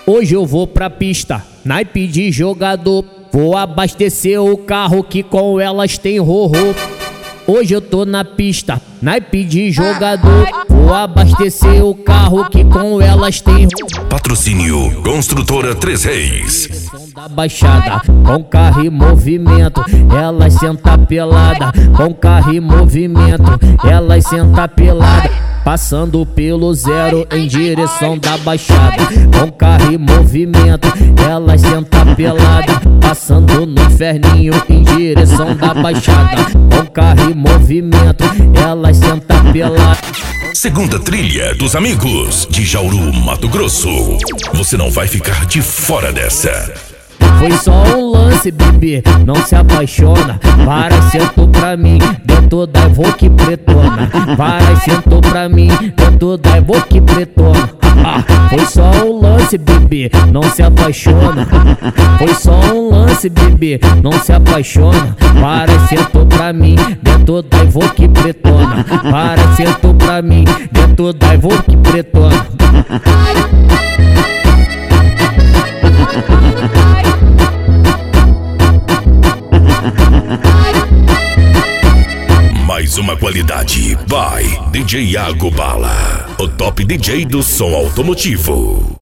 Hoje eu vou pra pista, naipe de jogador. Vou abastecer o carro que com elas tem rorô. Hoje eu tô na pista, naipe de jogador. Vou abastecer o carro que com elas tem rorô. Patrocínio Construtora Três Reis. Da Baixada, com carro e movimento, elas senta pelada. Com carro e movimento, elas senta pelada. Passando pelo zero em direção da Baixada. Com carro e movimento, elas senta pelada. Passando no inferninho em direção da Baixada. Com carro e movimento, elas senta pelada. Segunda trilha dos amigos de Jauru, Mato Grosso. Você não vai ficar de fora dessa. Foi só um lance, bebê, não se apaixona. Vai, sentou pra mim, dentro da Evoque pretona. Vai, sentou pra mim, dentro da Evoque pretona. Foi só um lance, bebê, não se apaixona. Foi só um lance, bebê, não se apaixona. Vai, sentou pra mim, dentro da Evoque pretona. Vai, sentou pra mim, dentro da Evoque pretona. Mais uma qualidade by DJ Iago Bala, o top DJ do som automotivo.